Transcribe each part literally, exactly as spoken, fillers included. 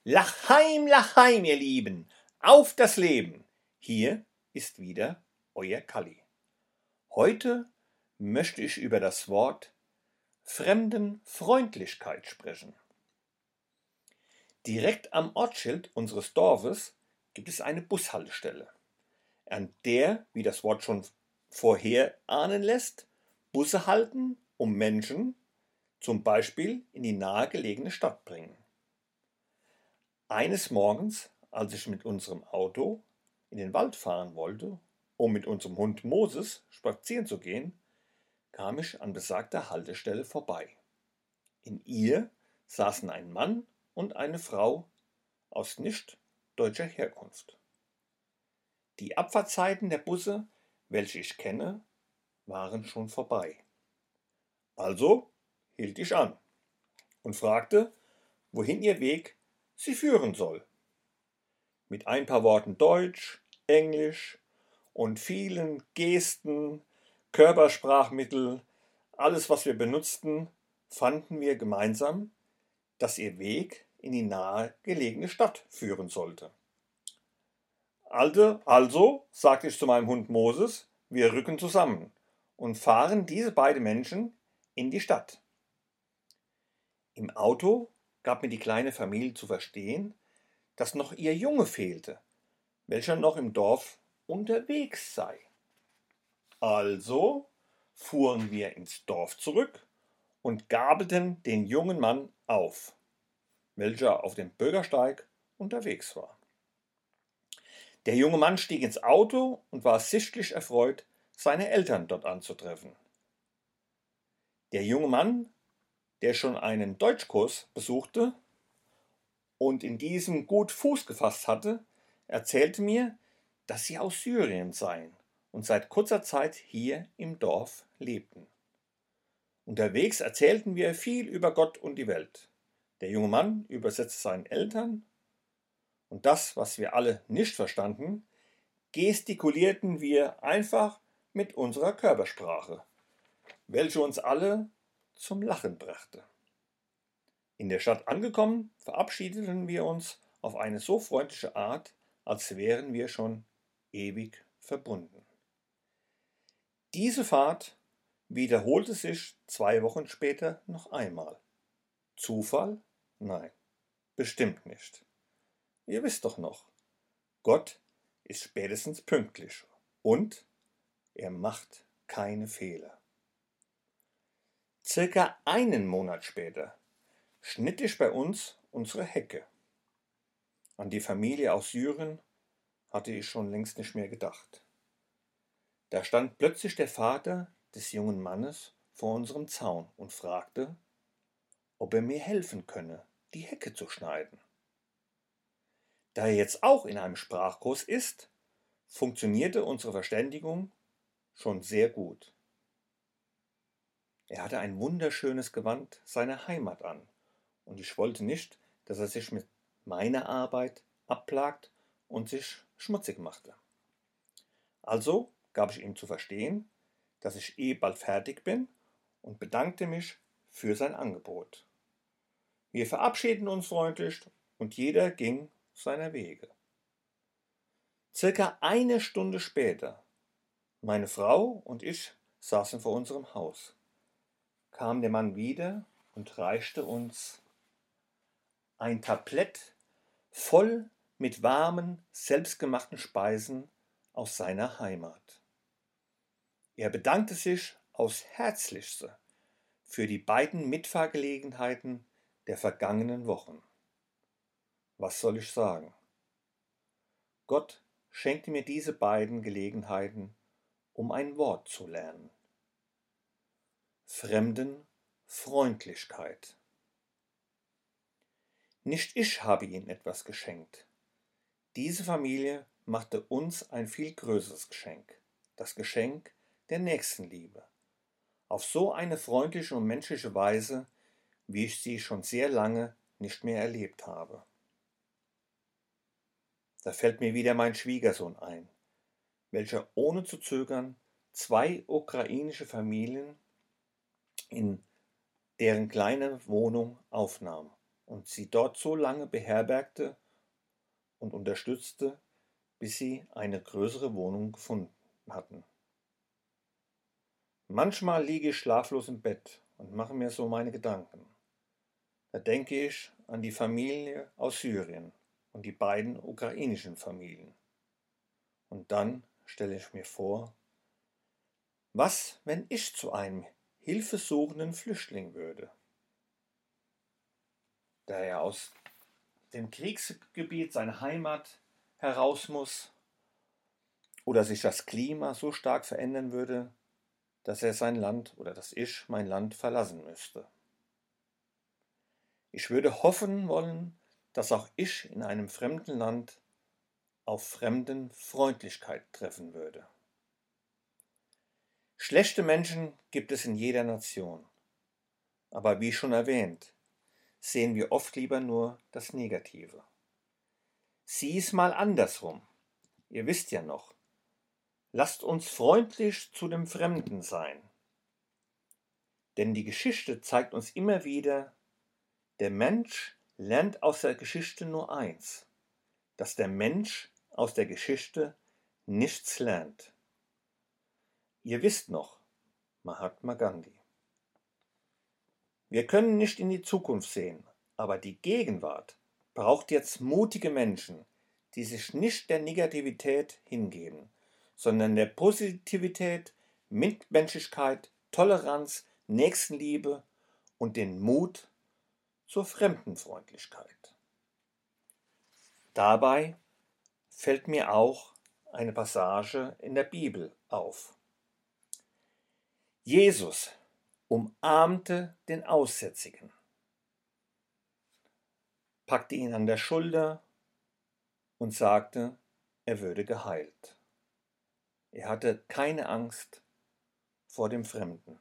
Lachheim, Lachheim, ihr Lieben, auf das Leben! Hier ist wieder euer Kalli. Heute möchte ich über das Wort Fremdenfreundlichkeit sprechen. Direkt am Ortsschild unseres Dorfes gibt es eine Bushaltestelle, an der, wie das Wort schon vorher ahnen lässt, Busse halten, um Menschen zum Beispiel in die nahegelegene Stadt bringen. Eines Morgens, als ich mit unserem Auto in den Wald fahren wollte, um mit unserem Hund Moses spazieren zu gehen, kam ich an besagter Haltestelle vorbei. In ihr saßen ein Mann und eine Frau aus nicht deutscher Herkunft. Die Abfahrtzeiten der Busse, welche ich kenne, waren schon vorbei. Also hielt ich an und fragte, wohin ihr Weg sie führen soll. Mit ein paar Worten Deutsch, Englisch und vielen Gesten, Körpersprachmittel, alles was wir benutzten, fanden wir gemeinsam, dass ihr Weg in die nahe gelegene Stadt führen sollte. Also, also, sagte ich zu meinem Hund Moses, wir rücken zusammen und fahren diese beiden Menschen in die Stadt. Im Auto gab mir die kleine Familie zu verstehen, dass noch ihr Junge fehlte, welcher noch im Dorf unterwegs sei. Also fuhren wir ins Dorf zurück und gabelten den jungen Mann auf, welcher auf dem Bürgersteig unterwegs war. Der junge Mann stieg ins Auto und war sichtlich erfreut, seine Eltern dort anzutreffen. Der junge Mann, der schon einen Deutschkurs besuchte und in diesem gut Fuß gefasst hatte, erzählte mir, dass sie aus Syrien seien und seit kurzer Zeit hier im Dorf lebten. Unterwegs erzählten wir viel über Gott und die Welt. Der junge Mann übersetzte seinen Eltern und das, was wir alle nicht verstanden, gestikulierten wir einfach mit unserer Körpersprache, welche uns alle zum Lachen brachte. In der Stadt angekommen, verabschiedeten wir uns auf eine so freundliche Art, als wären wir schon ewig verbunden. Diese Fahrt wiederholte sich zwei Wochen später noch einmal. Zufall? Nein, bestimmt nicht. Ihr wisst doch noch, Gott ist spätestens pünktlich und er macht keine Fehler. Circa einen Monat später schnitt ich bei uns unsere Hecke. An die Familie aus Syrien hatte ich schon längst nicht mehr gedacht. Da stand plötzlich der Vater des jungen Mannes vor unserem Zaun und fragte, ob er mir helfen könne, die Hecke zu schneiden. Da er jetzt auch in einem Sprachkurs ist, funktionierte unsere Verständigung schon sehr gut. Er hatte ein wunderschönes Gewand seiner Heimat an und ich wollte nicht, dass er sich mit meiner Arbeit abplagt und sich schmutzig machte. Also gab ich ihm zu verstehen, dass ich eh bald fertig bin und bedankte mich für sein Angebot. Wir verabschiedeten uns freundlich und jeder ging seiner Wege. Circa eine Stunde später, meine Frau und ich saßen vor unserem Haus, kam der Mann wieder und reichte uns ein Tablett voll mit warmen, selbstgemachten Speisen aus seiner Heimat. Er bedankte sich aufs Herzlichste für die beiden Mitfahrgelegenheiten der vergangenen Wochen. Was soll ich sagen? Gott schenkte mir diese beiden Gelegenheiten, um ein Wort zu lernen. Fremdenfreundlichkeit. Nicht ich habe ihnen etwas geschenkt. Diese Familie machte uns ein viel größeres Geschenk, das Geschenk der Nächstenliebe, auf so eine freundliche und menschliche Weise, wie ich sie schon sehr lange nicht mehr erlebt habe. Da fällt mir wieder mein Schwiegersohn ein, welcher ohne zu zögern zwei ukrainische Familien in deren kleine Wohnung aufnahm und sie dort so lange beherbergte und unterstützte, bis sie eine größere Wohnung gefunden hatten. Manchmal liege ich schlaflos im Bett und mache mir so meine Gedanken. Da denke ich an die Familie aus Syrien und die beiden ukrainischen Familien. Und dann stelle ich mir vor, was, wenn ich zu einem hilfesuchenden Flüchtling würde, der ja aus dem Kriegsgebiet, seine Heimat, heraus muss, oder sich das Klima so stark verändern würde, dass er sein Land oder dass ich mein Land verlassen müsste. Ich würde hoffen wollen, dass auch ich in einem fremden Land auf Fremdenfreundlichkeit treffen würde. Schlechte Menschen gibt es in jeder Nation, aber wie schon erwähnt, sehen wir oft lieber nur das Negative. Sieh es mal andersrum. Ihr wisst ja noch, lasst uns freundlich zu dem Fremden sein. Denn die Geschichte zeigt uns immer wieder, der Mensch lernt aus der Geschichte nur eins, dass der Mensch aus der Geschichte nichts lernt. Ihr wisst noch, Mahatma Gandhi. Wir können nicht in die Zukunft sehen, aber die Gegenwart braucht jetzt mutige Menschen, die sich nicht der Negativität hingeben, sondern der Positivität, Mitmenschlichkeit, Toleranz, Nächstenliebe und den Mut zur Fremdenfreundlichkeit. Dabei fällt mir auch eine Passage in der Bibel auf. Jesus umarmte den Aussätzigen, packte ihn an der Schulter und sagte, er würde geheilt. Er hatte keine Angst vor dem Fremden.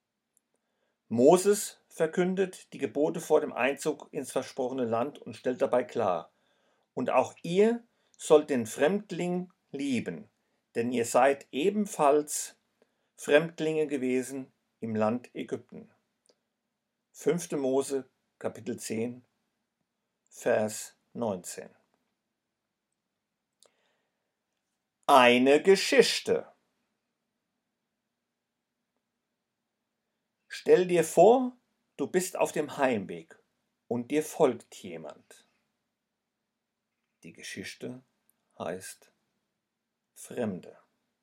Moses verkündet die Gebote vor dem Einzug ins versprochene Land und stellt dabei klar, und auch ihr sollt den Fremdling lieben, denn ihr seid ebenfalls Fremdlinge gewesen im Land Ägypten. fünfte Mose, Kapitel zehn, Vers neunzehn. Eine Geschichte. Stell dir vor, du bist auf dem Heimweg und dir folgt jemand. Die Geschichte heißt Fremde.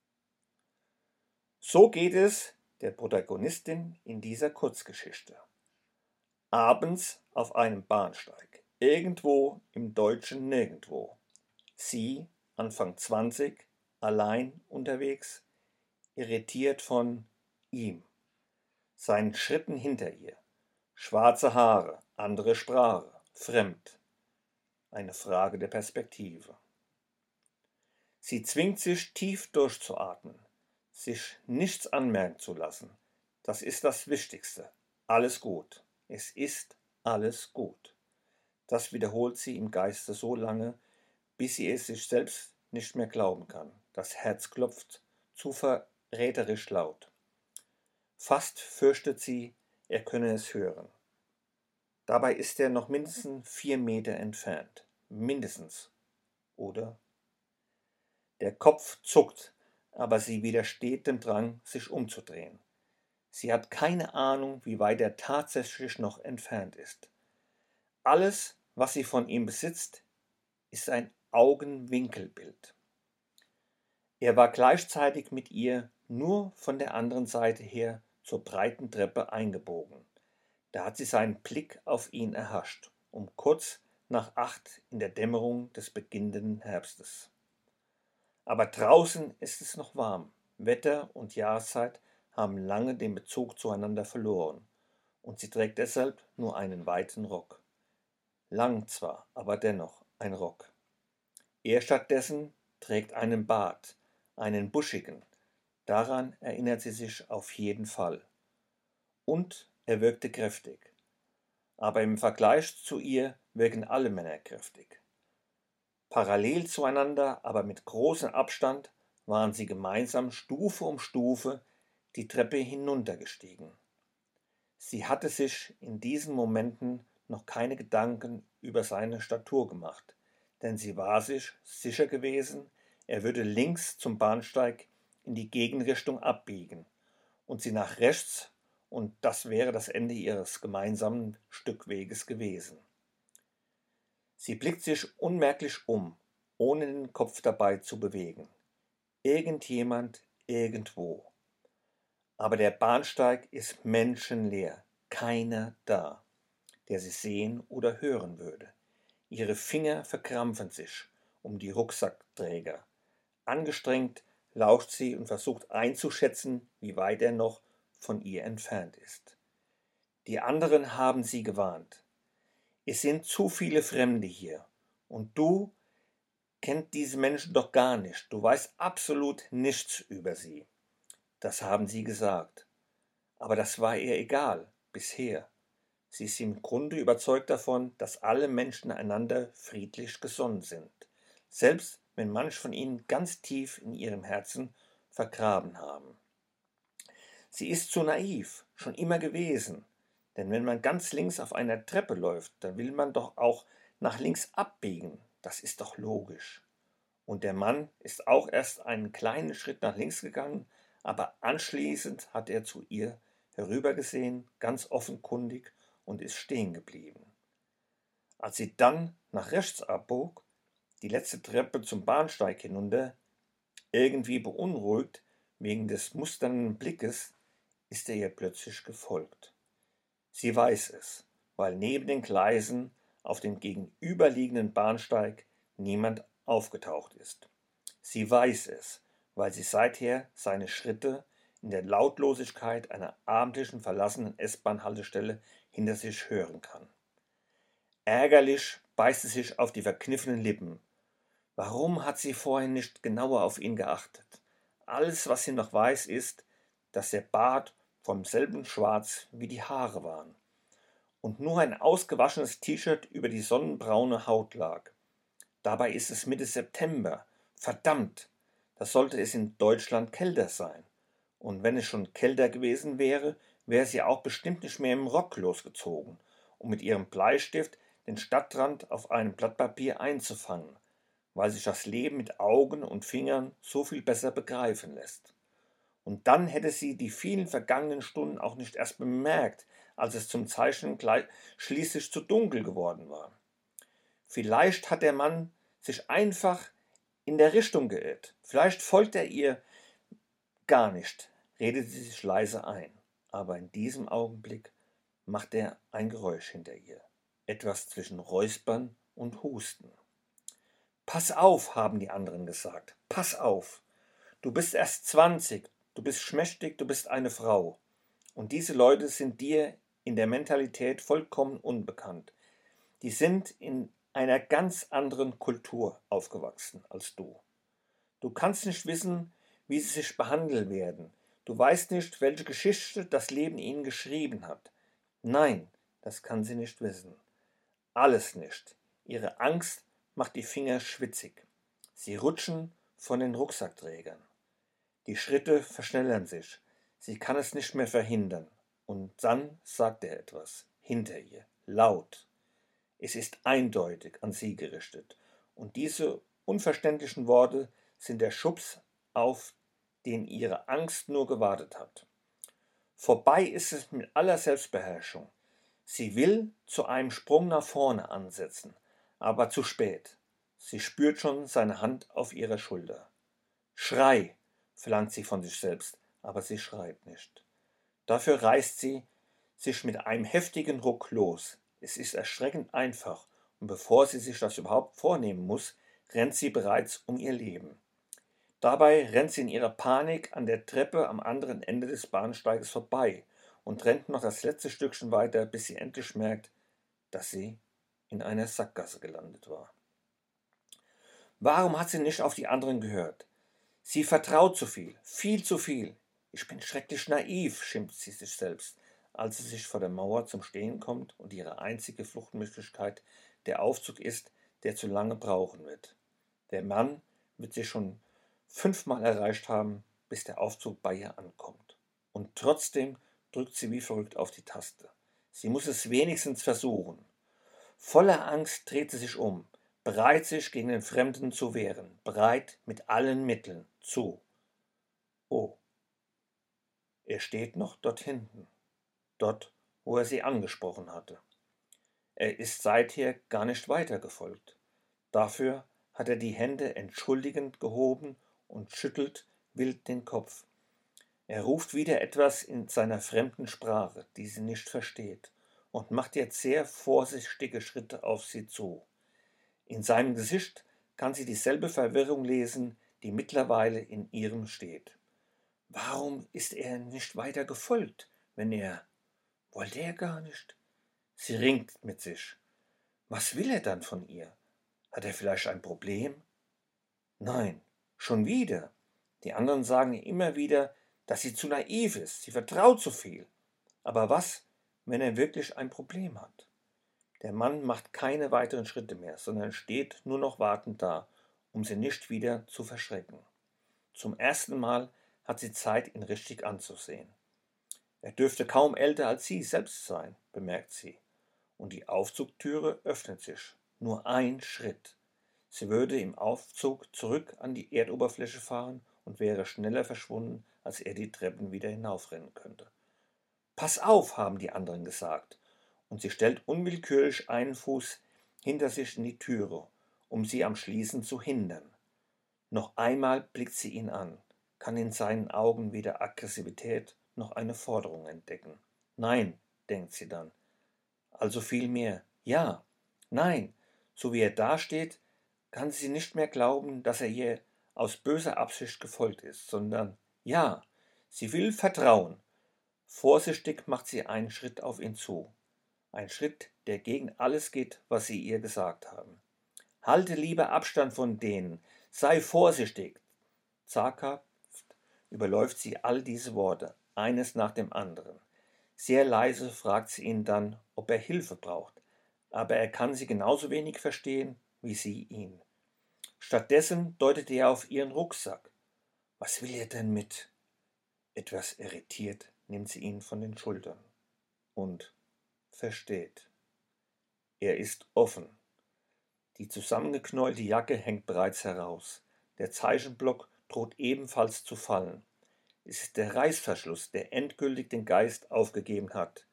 So geht es der Protagonistin in dieser Kurzgeschichte. Abends auf einem Bahnsteig, irgendwo im deutschen Nirgendwo. Sie, Anfang zwanzig, allein unterwegs, irritiert von ihm, seinen Schritten hinter ihr, schwarze Haare, andere Sprache, fremd. Eine Frage der Perspektive. Sie zwingt sich, tief durchzuatmen, sich nichts anmerken zu lassen. Das ist das Wichtigste. Alles gut. Es ist alles gut. Das wiederholt sie im Geiste so lange, bis sie es sich selbst nicht mehr glauben kann. Das Herz klopft zu verräterisch laut. Fast fürchtet sie, er könne es hören. Dabei ist er noch mindestens vier Meter entfernt. Mindestens. Oder? Der Kopf zuckt, aber sie widersteht dem Drang, sich umzudrehen. Sie hat keine Ahnung, wie weit er tatsächlich noch entfernt ist. Alles, was sie von ihm besitzt, ist ein Augenwinkelbild. Er war gleichzeitig mit ihr nur von der anderen Seite her zur breiten Treppe eingebogen. Da hat sie seinen Blick auf ihn erhascht, um kurz nach acht in der Dämmerung des beginnenden Herbstes. Aber draußen ist es noch warm. Wetter und Jahreszeit haben lange den Bezug zueinander verloren, und sie trägt deshalb nur einen weiten Rock. Lang zwar, aber dennoch ein Rock. Er stattdessen trägt einen Bart, einen buschigen. Daran erinnert sie sich auf jeden Fall. Und er wirkte kräftig. Aber im Vergleich zu ihr wirken alle Männer kräftig. Parallel zueinander, aber mit großem Abstand, waren sie gemeinsam Stufe um Stufe die Treppe hinuntergestiegen. Sie hatte sich in diesen Momenten noch keine Gedanken über seine Statur gemacht, denn sie war sich sicher gewesen, er würde links zum Bahnsteig in die Gegenrichtung abbiegen und sie nach rechts, und das wäre das Ende ihres gemeinsamen Stückweges gewesen. Sie blickt sich unmerklich um, ohne den Kopf dabei zu bewegen. Irgendjemand, irgendwo. Aber der Bahnsteig ist menschenleer, keiner da, der sie sehen oder hören würde. Ihre Finger verkrampfen sich um die Rucksackträger. Angestrengt lauscht sie und versucht einzuschätzen, wie weit er noch von ihr entfernt ist. Die anderen haben sie gewarnt. Es sind zu viele Fremde hier. Und du kennst diese Menschen doch gar nicht. Du weißt absolut nichts über sie. Das haben sie gesagt. Aber das war ihr egal, bisher. Sie ist im Grunde überzeugt davon, dass alle Menschen einander friedlich gesonnen sind, selbst wenn manche von ihnen ganz tief in ihrem Herzen vergraben haben. Sie ist zu naiv, schon immer gewesen, denn wenn man ganz links auf einer Treppe läuft, dann will man doch auch nach links abbiegen, das ist doch logisch. Und der Mann ist auch erst einen kleinen Schritt nach links gegangen, aber anschließend hat er zu ihr herübergesehen, ganz offenkundig, und ist stehen geblieben. Als sie dann nach rechts abbog, die letzte Treppe zum Bahnsteig hinunter, irgendwie beunruhigt wegen des musternden Blickes, ist er ihr plötzlich gefolgt. Sie weiß es, weil neben den Gleisen auf dem gegenüberliegenden Bahnsteig niemand aufgetaucht ist. Sie weiß es, weil sie seither seine Schritte in der Lautlosigkeit einer abendlichen verlassenen S-Bahn-Haltestelle hinter sich hören kann. Ärgerlich beißt sie sich auf die verkniffenen Lippen. Warum hat sie vorhin nicht genauer auf ihn geachtet? Alles, was sie noch weiß, ist, dass der Bart vom selben Schwarz wie die Haare waren und nur ein ausgewaschenes T-Shirt über die sonnenbraune Haut lag. Dabei ist es Mitte September. Verdammt, das sollte es in Deutschland kälter sein. Und wenn es schon kälter gewesen wäre, wäre sie auch bestimmt nicht mehr im Rock losgezogen, um mit ihrem Bleistift den Stadtrand auf einem Blatt Papier einzufangen, weil sich das Leben mit Augen und Fingern so viel besser begreifen lässt. Und dann hätte sie die vielen vergangenen Stunden auch nicht erst bemerkt, als es zum Zeichnen gleich schließlich zu dunkel geworden war. Vielleicht hat der Mann sich einfach in der Richtung geirrt. Vielleicht folgt er ihr gar nicht, redet sie sich leise ein. Aber in diesem Augenblick macht er ein Geräusch hinter ihr. Etwas zwischen Räuspern und Husten. Pass auf, haben die anderen gesagt. Pass auf. Du bist erst zwanzig, du bist schmächtig, du bist eine Frau. Und diese Leute sind dir in der Mentalität vollkommen unbekannt. Die sind in einer ganz anderen Kultur aufgewachsen als du. Du kannst nicht wissen, wie sie sich behandeln werden. Du weißt nicht, welche Geschichte das Leben ihnen geschrieben hat. Nein, das kann sie nicht wissen. Alles nicht. Ihre Angst macht die Finger schwitzig. Sie rutschen von den Rucksackträgern. Die Schritte verschnellern sich. Sie kann es nicht mehr verhindern. Und dann sagt er etwas hinter ihr, laut. Es ist eindeutig an sie gerichtet. Und diese unverständlichen Worte sind der Schubs, auf den ihre Angst nur gewartet hat. Vorbei ist es mit aller Selbstbeherrschung. Sie will zu einem Sprung nach vorne ansetzen, aber zu spät. Sie spürt schon seine Hand auf ihrer Schulter. Schrei, verlangt sie von sich selbst, aber sie schreit nicht. Dafür reißt sie sich mit einem heftigen Ruck los. Es ist erschreckend einfach, und bevor sie sich das überhaupt vornehmen muss, rennt sie bereits um ihr Leben. Dabei rennt sie in ihrer Panik an der Treppe am anderen Ende des Bahnsteiges vorbei und rennt noch das letzte Stückchen weiter, bis sie endlich merkt, dass sie in einer Sackgasse gelandet war. Warum hat sie nicht auf die anderen gehört? Sie vertraut zu viel, viel zu viel. Ich bin schrecklich naiv, schimpft sie sich selbst, als sie sich vor der Mauer zum Stehen kommt und ihre einzige Fluchtmöglichkeit der Aufzug ist, der zu lange brauchen wird. Der Mann wird sie schon fünfmal erreicht haben, bis der Aufzug bei ihr ankommt. Und trotzdem drückt sie wie verrückt auf die Taste. Sie muss es wenigstens versuchen. Voller Angst dreht sie sich um, bereit sich gegen den Fremden zu wehren, bereit mit allen Mitteln zu. Oh, er steht noch dort hinten, dort, wo er sie angesprochen hatte. Er ist seither gar nicht weitergefolgt. Dafür hat er die Hände entschuldigend gehoben und schüttelt wild den Kopf. Er ruft wieder etwas in seiner fremden Sprache, die sie nicht versteht, und macht jetzt sehr vorsichtige Schritte auf sie zu. In seinem Gesicht kann sie dieselbe Verwirrung lesen, die mittlerweile in ihrem steht. Warum ist er nicht weiter gefolgt, wenn er... Wollte er gar nicht? Sie ringt mit sich. Was will er dann von ihr? Hat er vielleicht ein Problem? Nein, schon wieder. Die anderen sagen immer wieder, dass sie zu naiv ist, sie vertraut zu viel. Aber was, wenn er wirklich ein Problem hat? Der Mann macht keine weiteren Schritte mehr, sondern steht nur noch wartend da, um sie nicht wieder zu verschrecken. Zum ersten Mal hat sie Zeit, ihn richtig anzusehen. Er dürfte kaum älter als sie selbst sein, bemerkt sie. Und die Aufzugtüre öffnet sich. Nur ein Schritt. Sie würde im Aufzug zurück an die Erdoberfläche fahren und wäre schneller verschwunden, als er die Treppen wieder hinaufrennen könnte. »Pass auf«, haben die anderen gesagt, und sie stellt unwillkürlich einen Fuß hinter sich in die Türe, um sie am Schließen zu hindern. Noch einmal blickt sie ihn an, kann in seinen Augen weder Aggressivität noch eine Forderung entdecken. Nein, denkt sie dann. Also vielmehr, ja, nein, so wie er dasteht, kann sie nicht mehr glauben, dass er ihr aus böser Absicht gefolgt ist, sondern ja, sie will vertrauen. Vorsichtig macht sie einen Schritt auf ihn zu. Ein Schritt, der gegen alles geht, was sie ihr gesagt haben. Halte lieber Abstand von denen, sei vorsichtig. Zaghaft überläuft sie all diese Worte, eines nach dem anderen. Sehr leise fragt sie ihn dann, ob er Hilfe braucht, aber er kann sie genauso wenig verstehen, wie sie ihn. Stattdessen deutet er auf ihren Rucksack. Was will er denn mit? Etwas irritiert nimmt sie ihn von den Schultern und versteht. Er ist offen. Die zusammengeknäulte Jacke hängt bereits heraus. Der Zeichenblock droht ebenfalls zu fallen. Es ist der Reißverschluss, der endgültig den Geist aufgegeben hat.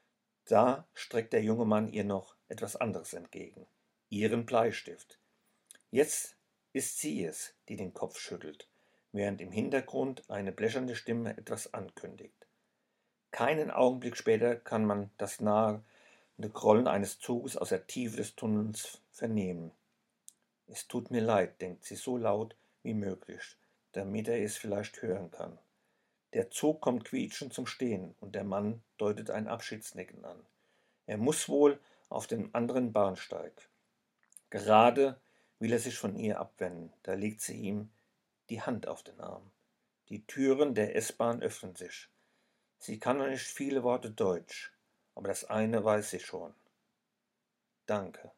Da streckt der junge Mann ihr noch etwas anderes entgegen. Ihren Bleistift. Jetzt ist sie es, die den Kopf schüttelt, während im Hintergrund eine blechernde Stimme etwas ankündigt. Keinen Augenblick später kann man das nahende Grollen eines Zuges aus der Tiefe des Tunnels vernehmen. Es tut mir leid, denkt sie so laut wie möglich, damit er es vielleicht hören kann. Der Zug kommt quietschend zum Stehen und der Mann deutet ein Abschiedsnicken an. Er muss wohl auf den anderen Bahnsteig. Gerade will er sich von ihr abwenden, da legt sie ihm die Hand auf den Arm. Die Türen der S-Bahn öffnen sich. Sie kann noch nicht viele Worte Deutsch, aber das eine weiß sie schon. Danke.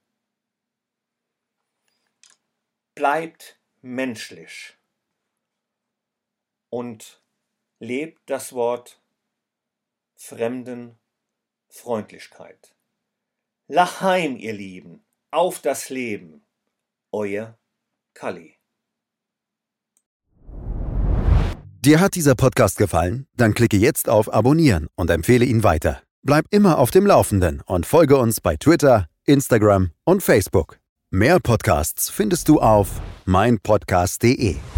Bleibt menschlich und lebt das Wort Fremdenfreundlichkeit. L'chaim, ihr Lieben, auf das Leben. Euer Kalli. Dir hat dieser Podcast gefallen? Dann klicke jetzt auf Abonnieren und empfehle ihn weiter. Bleib immer auf dem Laufenden und folge uns bei Twitter, Instagram und Facebook. Mehr Podcasts findest du auf meinpodcast punkt de.